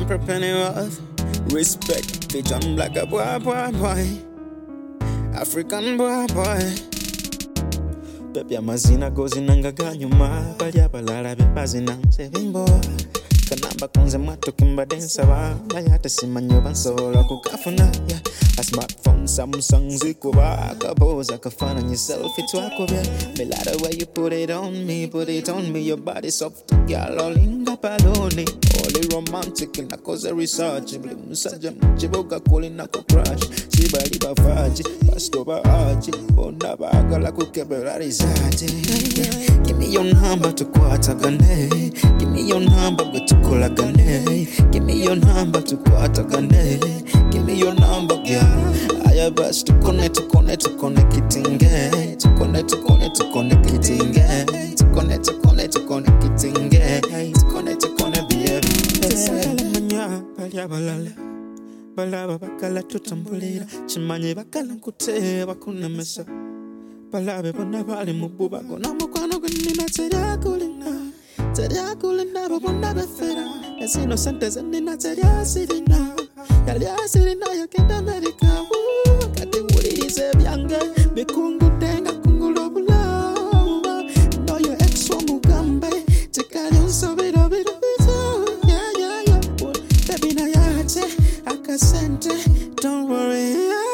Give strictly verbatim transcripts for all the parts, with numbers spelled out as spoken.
Emperor Pennyworth. Respect the John Black a boy, boy, boy. African boy, boy. Pepe amazina gozi nangaga nyuma. Bali abalala bepazina sevimbo. Kanamba kunze matu kimba densa wa. Bayata simanyo bansola kukafuna ya. A smartphone Samsung zikuba. Kaboza kafana nye selfie twakobya. Me like the way you put it on me. Put it on me, your body soft. Girl all inga paloni. Only romantic in a cause research. Musaja mchiboga kuli na crash. Sibali bafaji. Pasto ba aji. Bona baga la kukebera rizati. Give me your number to kwata gane. Give me your number go to kola gane. Give me your number to kwata gane. Give me your number girl. Aya bas to connect to connect to connect kitinge. To connect to connect to connect kitinge. To connect to connect to connect kitinge. To connect to connect baby. Tesala manya balya balala. Balaba bakala tutambulira. Chimanye bakala nkute bakuna mesa. Balabe bona bali mububa gona mukwano gunina tere kulina. Tere kulina babona befera. As innocent as nina tere sirina. Yalia sirina yakenda America. Kati wuri ize byange bekungu denga kungulo bula. No your ex wa mugambe. Tikali unsabira bira bira. Yeah yeah yeah. Baby na yate akasente. Don't worry.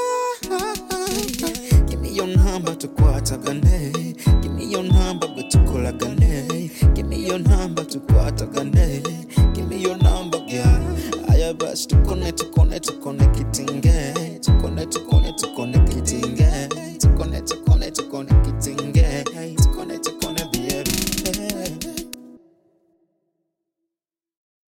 Give me your number to kwata gane. Give me your number go to kola gane. Give me your number to kwata gane. Give me your number girl. Aya bas to connect to connect to connect.